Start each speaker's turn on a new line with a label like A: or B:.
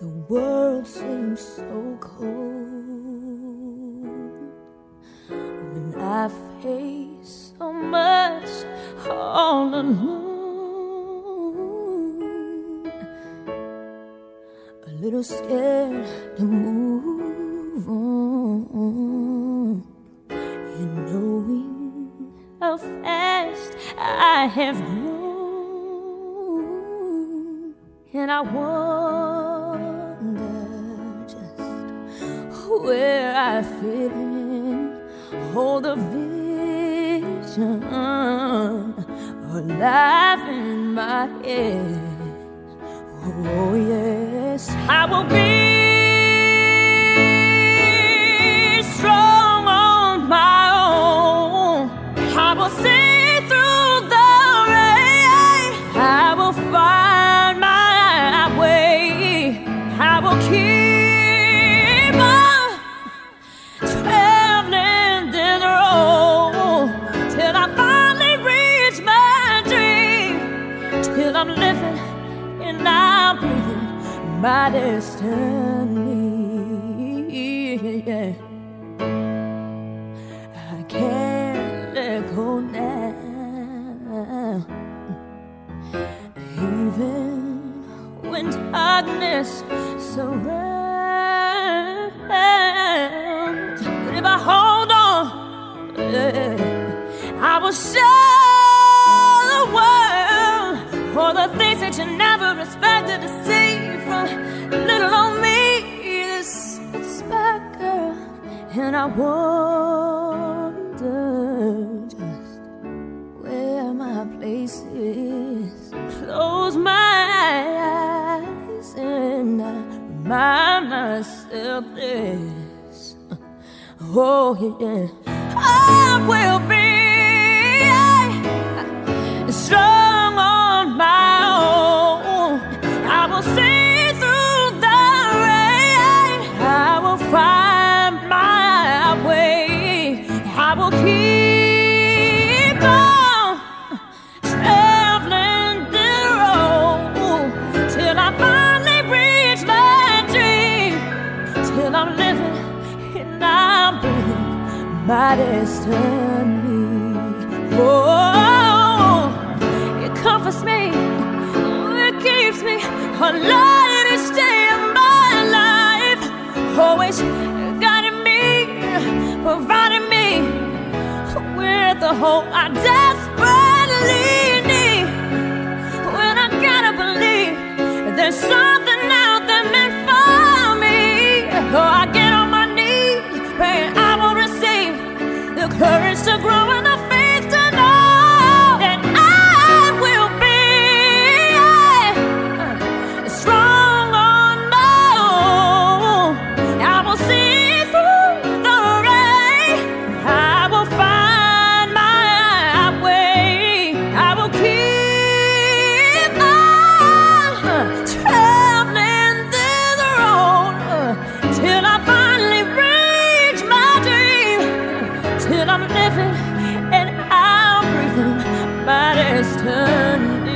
A: The world seems so cold when I face so much all alone. A little scared to move on, and knowing how fast I have grown. And I wonder just where I fit in, hold a vision alive in my head. Oh yes, I will be strong on my own. I will see through the rain. I will find my way. I will keep on traveling this road till I finally reach my dream, till I'm living and I'm breathing my destiny. Yeah. I can't let go now, even when darkness surrounds. But if I hold on, I will show the world all the things that you never expected to see from little old me, this spot girl. And I wonder just where my place is. Close my eyes and I remind myself this. Oh yeah, I will be strong on my own. I will see through the rain. I will find my way. I will keep on traveling the road till I finally reach my dream, till I'm living and I'm breathing my destiny. Oh, it comforts me, it keeps me alive each day of my life, always guiding me, providing me with the hope I desperately need. When I gotta believe there's something out there meant for me, so I get on my knees, praying I will receive the courage to grow in the faith to know that I will be strong on my own. I will see through the rain. I will find my way. I will keep on traveling this road till I finally reach my dream, till I'm living and I'm breathing my destiny.